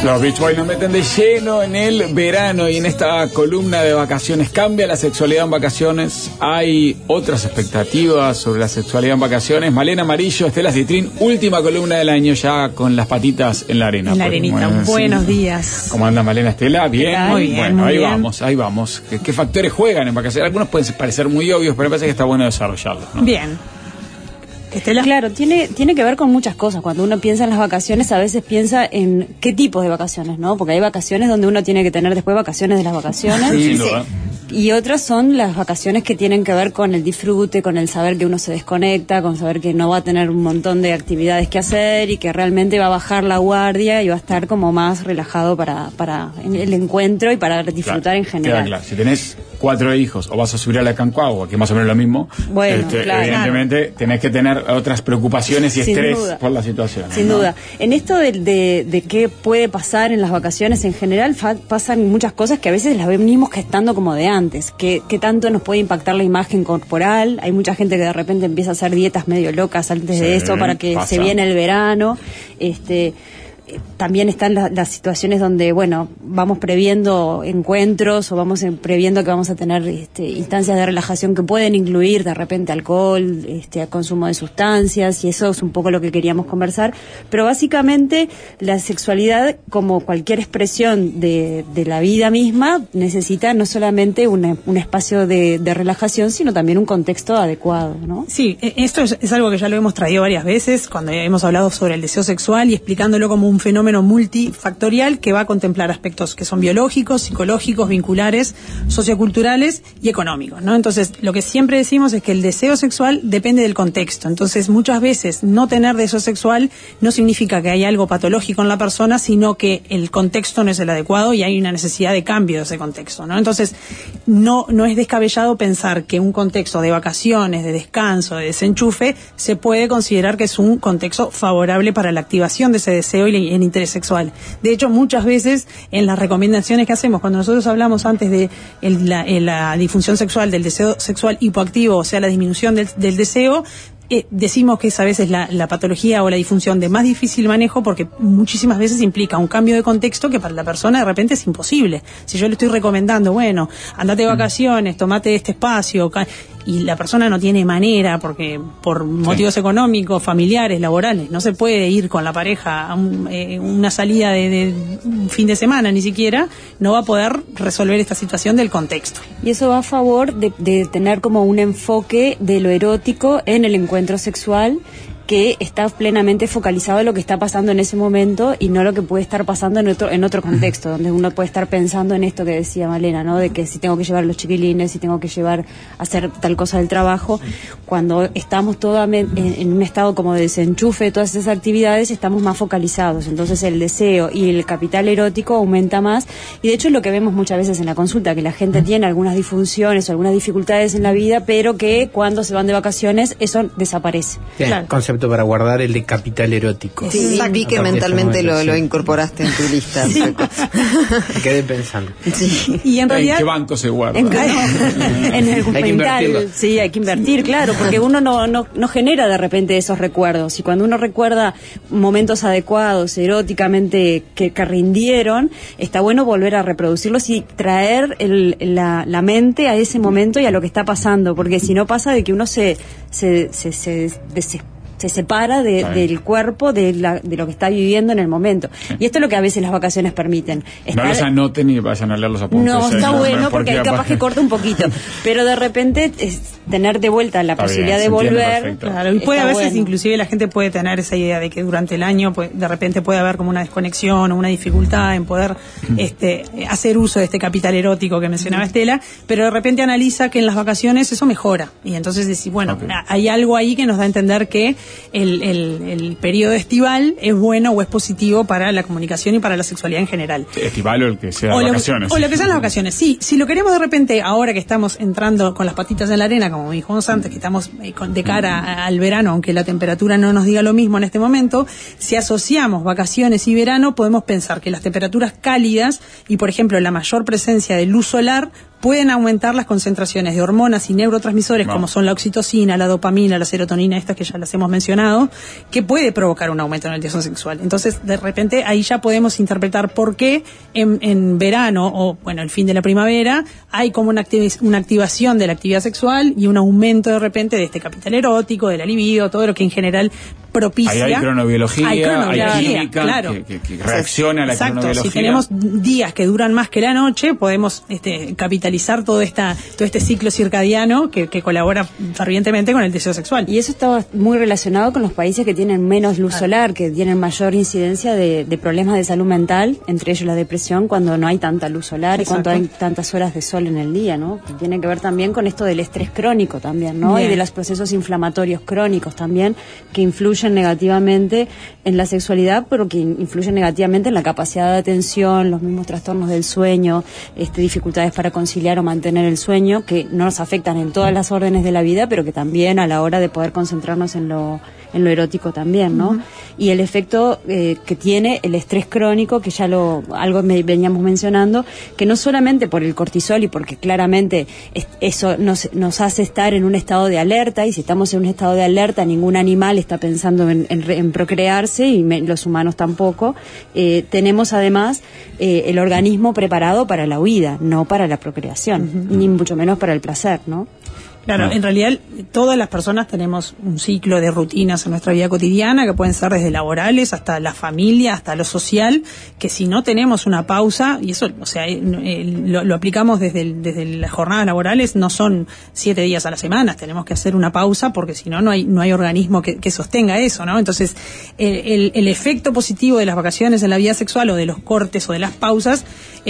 Los Beach Boys nos meten de lleno en el verano y en esta columna de vacaciones. ¿Cambia la sexualidad en vacaciones? ¿Hay otras expectativas sobre la sexualidad en vacaciones? Malena Amarillo, Estela Citrín, última columna del año ya con las patitas en la arena. En la arenita. Buenos días. ¿Cómo anda Malena, Estela? Bien. Muy bien. Bueno, muy ahí bien. ahí vamos. ¿Qué factores juegan en vacaciones? Algunos pueden parecer muy obvios, pero me parece que está bueno desarrollarlos, ¿no? Bien. Estela. Claro, tiene que ver con muchas cosas. Cuando uno piensa en las vacaciones, a veces piensa en qué tipos de vacaciones, ¿no? Porque hay vacaciones donde uno tiene que tener después vacaciones de las vacaciones. Sí, sin duda. Y otras son las vacaciones que tienen que ver con el disfrute, con el saber que uno se desconecta, con saber que no va a tener un montón de actividades que hacer y que realmente va a bajar la guardia y va a estar como más relajado para el encuentro y para disfrutar en general. Claro. Si tenés 4 hijos o vas a subir a la Cancagua, que es más o menos lo mismo, bueno, claro, evidentemente tenés que tener otras preocupaciones y sin estrés duda. por la situación. Sin duda. En esto de qué puede pasar en las vacaciones en general, pasan muchas cosas que a veces las venimos gestando como de antes. ¿Qué tanto nos puede impactar la imagen corporal? Hay mucha gente que de repente empieza a hacer dietas medio locas antes de eso para que se viene el verano. También están las situaciones donde, bueno, vamos previendo encuentros o vamos previendo que vamos a tener instancias de relajación que pueden incluir de repente alcohol, consumo de sustancias, y eso es un poco lo que queríamos conversar. Pero básicamente la sexualidad, como cualquier expresión de la vida misma, necesita no solamente un espacio de relajación, sino también un contexto adecuado, ¿no? Sí, esto es algo que ya lo hemos traído varias veces cuando hemos hablado sobre el deseo sexual y explicándolo como un fenómeno multifactorial que va a contemplar aspectos que son biológicos, psicológicos, vinculares, socioculturales y económicos, ¿no? Entonces, lo que siempre decimos es que el deseo sexual depende del contexto. Entonces, muchas veces no tener deseo sexual no significa que hay algo patológico en la persona, sino que el contexto no es el adecuado y hay una necesidad de cambio de ese contexto, ¿no? Entonces, no es descabellado pensar que un contexto de vacaciones, de descanso, de desenchufe, se puede considerar que es un contexto favorable para la activación de ese deseo y el interés sexual. De hecho, muchas veces en las recomendaciones que hacemos, cuando nosotros hablamos antes de la disfunción sexual, del deseo sexual hipoactivo, o sea, la disminución del deseo, decimos que es a veces la patología o la disfunción de más difícil manejo porque muchísimas veces implica un cambio de contexto que para la persona de repente es imposible. Si yo le estoy recomendando, bueno, andate de vacaciones, tomate este espacio, y la persona no tiene manera porque por motivos económicos, familiares, laborales, no se puede ir con la pareja a una salida de un fin de semana ni siquiera, no va a poder resolver esta situación del contexto. Y eso va a favor de tener como un enfoque de lo erótico en el encuentro sexual, que está plenamente focalizado en lo que está pasando en ese momento y no lo que puede estar pasando en otro contexto, donde uno puede estar pensando en esto que decía Malena, ¿no? De que si tengo que llevar a los chiquilines, si tengo que llevar a hacer tal cosa del trabajo. Cuando estamos en un estado como de desenchufe de todas esas actividades, estamos más focalizados. Entonces el deseo y el capital erótico aumenta más. Y de hecho es lo que vemos muchas veces en la consulta, que la gente tiene algunas disfunciones o algunas dificultades en la vida, pero que cuando se van de vacaciones eso desaparece. Bien, Claro. Concepto para guardar el de capital erótico. Sí, vi que mentalmente lo incorporaste en tu lista. Sí. Me quedé pensando. Sí. Y en realidad, ¿En qué banco se guarda? En el mental, sí, hay que invertir, claro, porque uno no genera de repente esos recuerdos, y cuando uno recuerda momentos adecuados, eróticamente, que rindieron, está bueno volver a reproducirlos y traer la mente a ese momento y a lo que está pasando, porque si no pasa de que uno se separa del cuerpo, de lo que está viviendo en el momento. Sí. Y esto es lo que a veces las vacaciones permiten. No los anoten y vayan a leer los apuntes. No, está bueno porque hay capaz que corta un poquito. Pero de repente tener de vuelta la posibilidad de volver. Claro, y puede a veces inclusive la gente puede tener esa idea de que durante el año de repente puede haber como una desconexión o una dificultad en poder hacer uso de este capital erótico que mencionaba Estela, pero de repente analiza que en las vacaciones eso mejora. Y entonces decir, bueno, hay algo ahí que nos da a entender que el periodo estival es bueno o es positivo para la comunicación y para la sexualidad en general. Estival o el que sea vacaciones. O lo que sean las vacaciones, sí. Si lo queremos de repente, ahora que estamos entrando con las patitas en la arena, como dijimos antes, que estamos de cara al verano, aunque la temperatura no nos diga lo mismo en este momento, si asociamos vacaciones y verano, podemos pensar que las temperaturas cálidas y, por ejemplo, la mayor presencia de luz solar pueden aumentar las concentraciones de hormonas y neurotransmisores como son la oxitocina, la dopamina, la serotonina, estas que ya las hemos mencionado, que puede provocar un aumento en el deseo sexual. Entonces, de repente, ahí ya podemos interpretar por qué en verano o, bueno, el fin de la primavera, hay como una activación de la actividad sexual y un aumento de repente de este capital erótico, de la libido, todo lo que en general propicia. Ahí hay cronobiología, hay química, claro, que reacciona a la cronobiología. Si tenemos días que duran más que la noche, podemos capitalizar todo este ciclo circadiano que colabora fervientemente con el deseo sexual. Y eso está muy relacionado con los países que tienen menos luz solar, que tienen mayor incidencia de problemas de salud mental, entre ellos la depresión, cuando no hay tanta luz solar. Exacto. Y cuando hay tantas horas de sol en el día, ¿no? Que tiene que ver también con esto del estrés crónico también, ¿no? Bien. Y de los procesos inflamatorios crónicos también, que influyen negativamente en la sexualidad, pero que influyen negativamente en la capacidad de atención, los mismos trastornos del sueño, dificultades para conciliar o mantener el sueño, que no nos afectan en todas las órdenes de la vida, pero que también a la hora de poder concentrarnos en lo erótico también, ¿no? Uh-huh. Y el efecto que tiene el estrés crónico, que ya algo veníamos mencionando, que no solamente por el cortisol y porque claramente eso nos hace estar en un estado de alerta, y si estamos en un estado de alerta, ningún animal está pensando en procrearse, y los humanos tampoco. Tenemos además el organismo preparado para la huida, no para la procreación, uh-huh, ni mucho menos para el placer, ¿no? Claro, en realidad todas las personas tenemos un ciclo de rutinas en nuestra vida cotidiana, que pueden ser desde laborales hasta la familia, hasta lo social, que si no tenemos una pausa, y eso, o sea, lo aplicamos desde las jornadas laborales, no son 7 días a la semana, tenemos que hacer una pausa, porque si no, no hay organismo que sostenga eso, ¿no? Entonces, el efecto positivo de las vacaciones en la vida sexual, o de los cortes o de las pausas,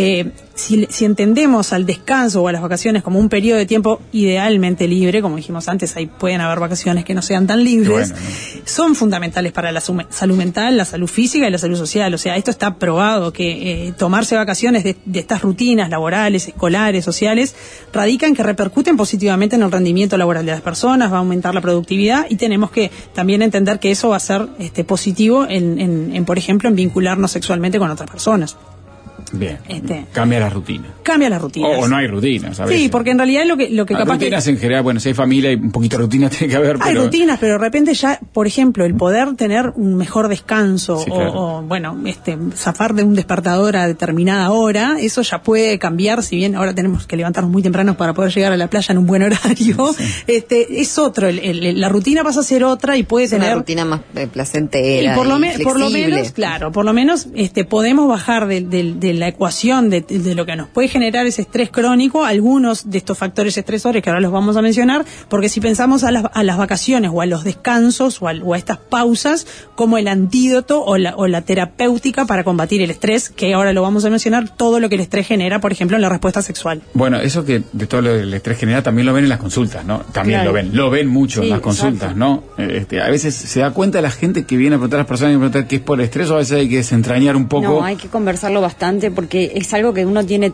si entendemos al descanso o a las vacaciones como un periodo de tiempo idealmente libre, como dijimos antes, ahí pueden haber vacaciones que no sean tan libres, son fundamentales para la salud mental, la salud física y la salud social. O sea, esto está probado, que tomarse vacaciones de estas rutinas laborales, escolares, sociales, radican que repercuten positivamente en el rendimiento laboral de las personas, va a aumentar la productividad, y tenemos que también entender que eso va a ser positivo en por ejemplo, en vincularnos sexualmente con otras personas. Bien, cambia la rutina. Cambia las rutinas. O no hay rutinas, a veces. Sí, porque en realidad lo que capaz rutinas que... en general, bueno, si hay familia, hay un poquito de rutina, tiene que haber, Hay rutinas, pero de repente ya, por ejemplo, el poder tener un mejor descanso, sí, claro, o bueno, zafar de un despertador a determinada hora, eso ya puede cambiar, si bien ahora tenemos que levantarnos muy temprano para poder llegar a la playa en un buen horario, sí, es otro, la rutina pasa a ser otra, y puede tener... una rutina más placentera, y por lo menos, claro, por lo menos podemos bajar de la ecuación de lo que nos puede generar ese estrés crónico, algunos de estos factores estresores que ahora los vamos a mencionar, porque si pensamos a las vacaciones o a los descansos o a estas pausas como el antídoto o la terapéutica para combatir el estrés, que ahora lo vamos a mencionar, todo lo que el estrés genera, por ejemplo, en la respuesta sexual. Bueno, eso que de todo lo del estrés genera también lo ven en las consultas, ¿no? También claro, lo ven mucho, sí, en las consultas, exacto, ¿no? A veces se da cuenta la gente que viene a preguntar a las personas y preguntar qué es por el estrés, o a veces hay que desentrañar un poco. No, hay que conversarlo bastante, porque es algo que uno tiene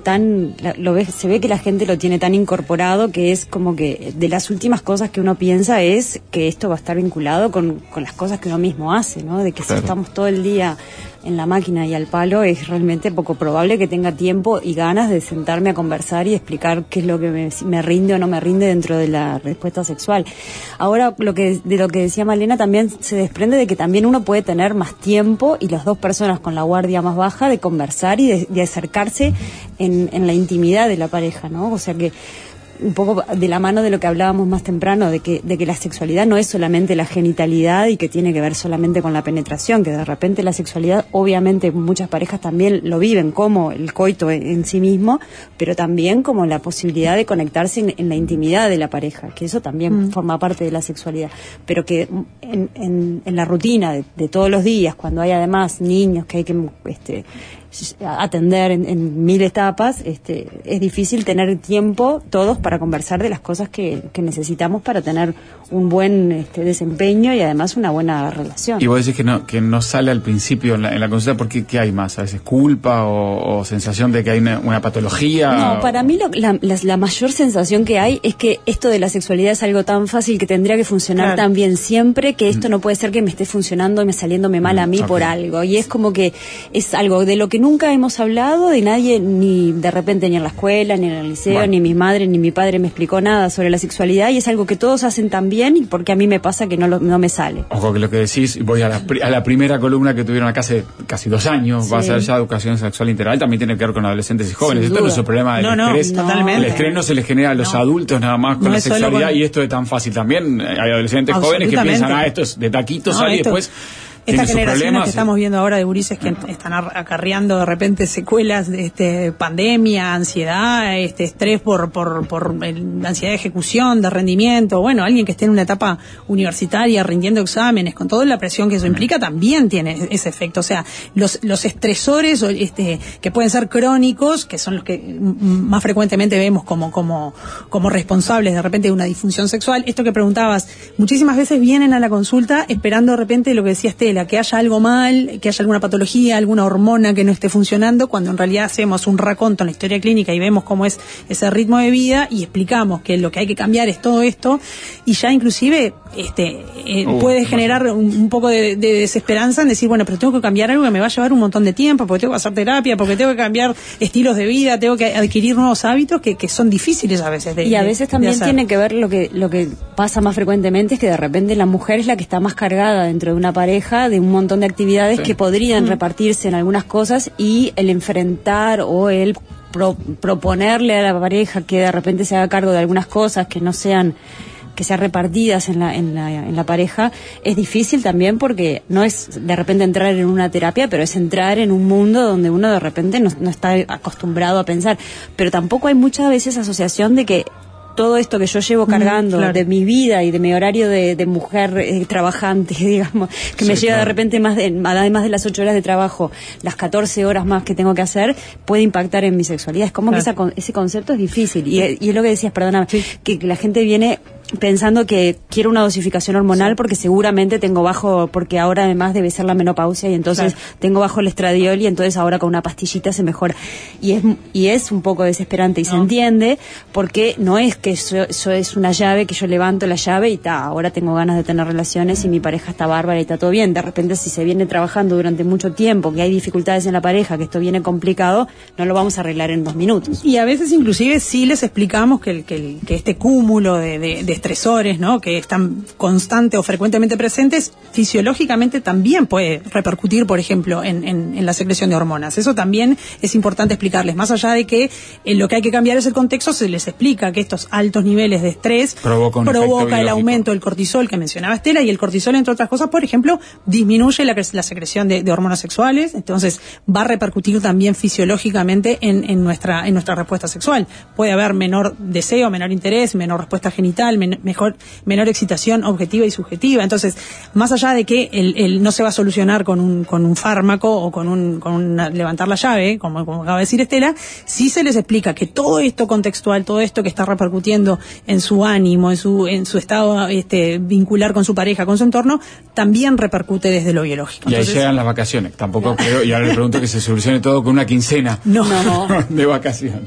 se ve que la gente lo tiene tan incorporado, que es como que de las últimas cosas que uno piensa es que esto va a estar vinculado con las cosas que uno mismo hace, ¿no? De que claro, si estamos todo el día en la máquina y al palo, es realmente poco probable que tenga tiempo y ganas de sentarme a conversar y explicar qué es lo que me rinde o no me rinde dentro de la respuesta sexual. Ahora, de lo que decía Malena, también se desprende de que también uno puede tener más tiempo, y las dos personas con la guardia más baja, de conversar y de acercarse en la intimidad de la pareja, ¿no? O sea que un poco de la mano de lo que hablábamos más temprano, de que la sexualidad no es solamente la genitalidad y que tiene que ver solamente con la penetración, que de repente la sexualidad, obviamente muchas parejas también lo viven como el coito en sí mismo, pero también como la posibilidad de conectarse en la intimidad de la pareja, que eso también forma parte de la sexualidad, pero que en la rutina de todos los días, cuando hay además niños que hay que atender en 1000 etapas, es difícil tener tiempo todos para conversar de las cosas que necesitamos para tener un buen desempeño y además una buena relación. Y vos decís que no sale al principio en la consulta, porque ¿qué hay más? ¿A veces culpa o sensación de que hay una patología? No, para mí la mayor sensación que hay es que esto de la sexualidad es algo tan fácil, que tendría que funcionar claro, tan bien siempre, que esto no puede ser que me esté funcionando y saliéndome mal a mí por algo. Y es como que es algo de lo que nunca hemos hablado de nadie, ni de repente ni en la escuela, ni en el liceo, ni mi madre, ni mi padre me explicó nada sobre la sexualidad, y es algo que todos hacen tan bien, y porque a mí me pasa que no me sale. Ojo que lo que decís, voy a la primera columna que tuvieron acá hace casi 2 años, va a ser ya educación sexual integral, también tiene que ver con adolescentes y jóvenes. Esto no es un problema del estrés. Totalmente. El estrés no se le genera a los adultos nada más con la sexualidad, y esto es tan fácil también. Hay adolescentes jóvenes que piensan, esto es de taquitos, y después Esta generación que estamos viendo ahora de gurises que están acarreando de repente secuelas de pandemia, ansiedad, estrés por ansiedad de ejecución, de rendimiento. Bueno, alguien que esté en una etapa universitaria rindiendo exámenes, con toda la presión que eso implica, también tiene ese efecto. O sea, los estresores que pueden ser crónicos, que son los que más frecuentemente vemos como responsables de repente de una disfunción sexual. Esto que preguntabas, muchísimas veces vienen a la consulta esperando de repente lo que decía Estela, que haya algo mal, que haya alguna patología, alguna hormona que no esté funcionando, cuando en realidad hacemos un raconto en la historia clínica y vemos cómo es ese ritmo de vida y explicamos que lo que hay que cambiar es todo esto, y ya inclusive puede generar un poco de desesperanza en decir, bueno, pero tengo que cambiar algo que me va a llevar un montón de tiempo, porque tengo que hacer terapia, porque tengo que cambiar estilos de vida, tengo que adquirir nuevos hábitos que son difíciles a veces y a veces también tiene que ver lo que pasa más frecuentemente, es que de repente la mujer es la que está más cargada dentro de una pareja de un montón de actividades que podrían repartirse en algunas cosas, y el enfrentar o el proponerle a la pareja que de repente se haga cargo de algunas cosas que no sean repartidas en la pareja, es difícil también, porque no es de repente entrar en una terapia, pero es entrar en un mundo donde uno de repente no está acostumbrado a pensar, pero tampoco hay muchas veces asociación de que todo esto que yo llevo cargando de mi vida y de mi horario de mujer trabajante, digamos, que me lleva de repente además de las 8 horas de trabajo, las 14 horas más que tengo que hacer, puede impactar en mi sexualidad. Es como que ese concepto es difícil. Y es lo que decías, perdóname, que la gente viene pensando que quiero una dosificación hormonal porque seguramente tengo bajo, porque ahora además debe ser la menopausia y entonces tengo bajo el estradiol y entonces ahora con una pastillita se mejora. Y es un poco desesperante y se entiende, porque no es que eso es una llave que yo levanto la llave y ahora tengo ganas de tener relaciones y mi pareja está bárbara y está todo bien. De repente, si se viene trabajando durante mucho tiempo, que hay dificultades en la pareja, que esto viene complicado, no lo vamos a arreglar en 2 minutos. Y a veces inclusive sí les explicamos que este cúmulo de estresores, ¿no?, que están constante o frecuentemente presentes, fisiológicamente también puede repercutir, por ejemplo, en la secreción de hormonas. Eso también es importante explicarles. Más allá de que lo que hay que cambiar es el contexto, se les explica que estos altos niveles de estrés provoca el aumento del cortisol que mencionaba Estela, y el cortisol, entre otras cosas, por ejemplo, disminuye la secreción de hormonas sexuales, entonces va a repercutir también fisiológicamente en nuestra respuesta sexual. Puede haber menor deseo, menor interés, menor respuesta genital, menor excitación objetiva y subjetiva. Entonces, más allá de que no se va a solucionar con un fármaco o con levantar la llave, como acaba de decir Estela, sí se les explica que todo esto contextual, todo esto que está repercutiendo en su ánimo, en su estado vincular con su pareja, con su entorno, también repercute desde lo biológico. Y ahí llegan las vacaciones. Tampoco creo, y ahora le pregunto que se solucione todo con una quincena de vacaciones.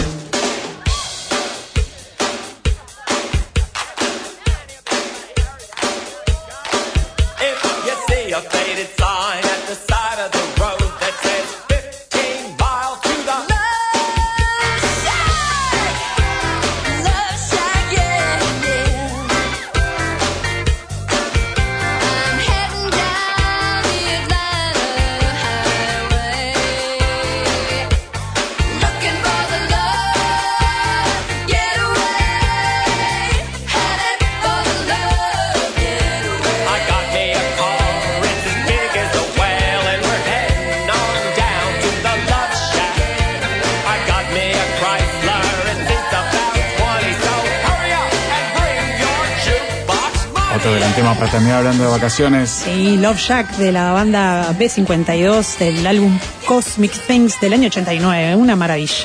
Para terminar hablando de vacaciones. Sí, Love Shack, de la banda B52, del álbum Cosmic Things del año 89, una maravilla.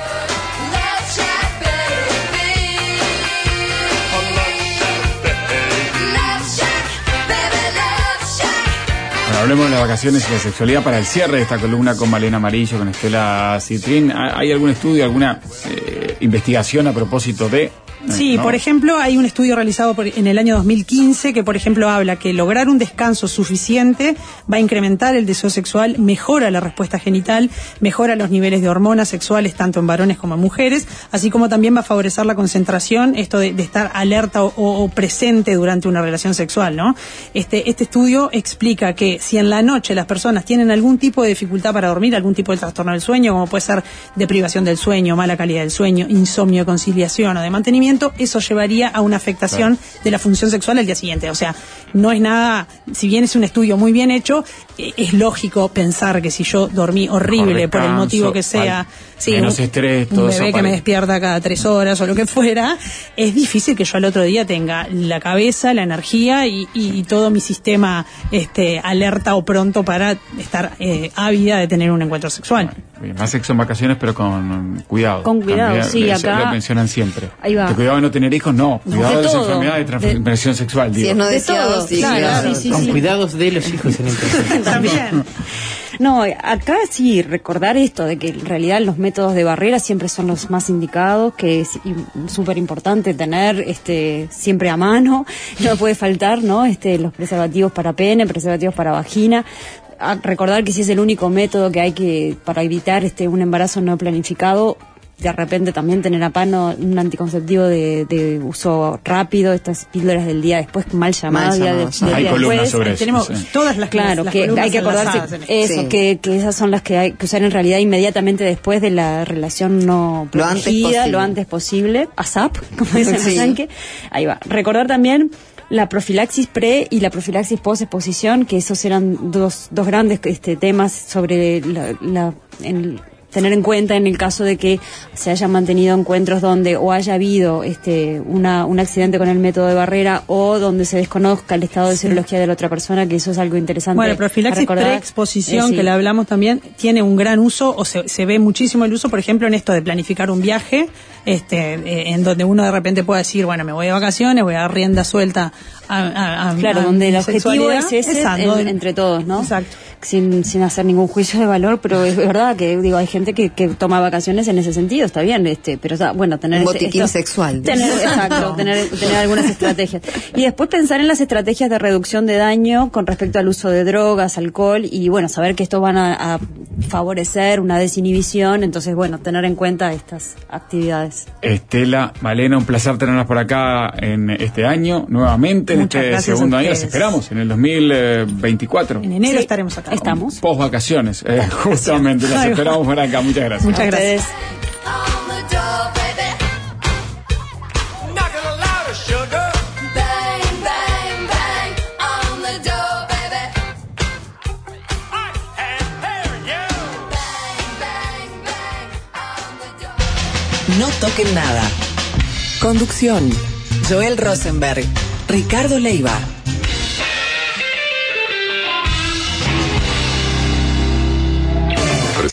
Bueno, hablemos de las vacaciones y la sexualidad para el cierre de esta columna con Malena Amarillo, con Estela Citrin. ¿Hay algún estudio, alguna investigación a propósito de... Sí, ¿no? Por ejemplo, hay un estudio realizado en el año 2015 que, por ejemplo, habla que lograr un descanso suficiente va a incrementar el deseo sexual, mejora la respuesta genital, mejora los niveles de hormonas sexuales tanto en varones como en mujeres, así como también va a favorecer la concentración, esto de estar alerta o presente durante una relación sexual, ¿no? Este estudio explica que si en la noche las personas tienen algún tipo de dificultad para dormir, algún tipo de trastorno del sueño, como puede ser deprivación del sueño, mala calidad del sueño, insomnio de conciliación o de mantenimiento, eso llevaría a una afectación de la función sexual al día siguiente. O sea, no es nada, si bien es un estudio muy bien hecho, es lógico pensar que si yo dormí horrible por el motivo que sea, menos estrés, todo un bebé que me despierta cada 3 horas o lo que fuera, es difícil que yo al otro día tenga la cabeza, la energía y todo mi sistema alerta o pronto para estar ávida de tener un encuentro sexual. Bien, más sexo en vacaciones, pero con cuidado. Con cuidado, también, sí, acá lo mencionan siempre. Ahí va. Cuidado de no tener hijos, no. Cuidado de las enfermedades de transmisión sexual, digo. Si es no deseado, sí, claro. Sí, con cuidados de los hijos en el También. No, acá sí, recordar esto, de que en realidad los métodos de barrera siempre son los más indicados, que es súper importante tener siempre a mano, no puede faltar, ¿no? Los preservativos para pene, preservativos para vagina. Recordar que si es el único método que hay para evitar un embarazo no planificado, de repente también tener a mano un anticonceptivo de uso rápido, estas píldoras del día después, mal llamadas, hay columnas sobre eso. Tenemos todas las claro, las que hay que acordarse eso, sí. que esas son las que hay que usar en realidad inmediatamente después de la relación no protegida, lo antes posible, ASAP, como dicen los yankees. Ahí va. Recordar también la profilaxis pre y la profilaxis post exposición, que esos eran dos grandes temas sobre tener en cuenta en el caso de que se hayan mantenido encuentros donde o haya habido un accidente con el método de barrera o donde se desconozca el estado de serología de la otra persona, que eso es algo interesante. Bueno, profilaxis pre-exposición, que le hablamos también, tiene un gran uso, o se ve muchísimo el uso, por ejemplo, en esto de planificar un viaje, en donde uno de repente puede decir, bueno, me voy de vacaciones, voy a dar rienda suelta claro, donde el objetivo es ese entre todos, ¿no? Exacto. Sin hacer ningún juicio de valor, pero es verdad que hay gente que toma vacaciones en ese sentido, está bien, pero está bueno tener un botiquín sexual. Exacto, tener algunas estrategias. Y después pensar en las estrategias de reducción de daño con respecto al uso de drogas, alcohol, y bueno, saber que estos van a favorecer una desinhibición, entonces bueno, tener en cuenta estas actividades. Estela, Malena, un placer tenerlas por acá en este año, nuevamente, en este segundo año, las esperamos en el 2024. En enero estaremos acá. Estamos. Post vacaciones, justamente, las esperamos por acá. Muchas gracias. Muchas gracias. No toquen nada. Conducción: Joel Rosenberg, Ricardo Leiva.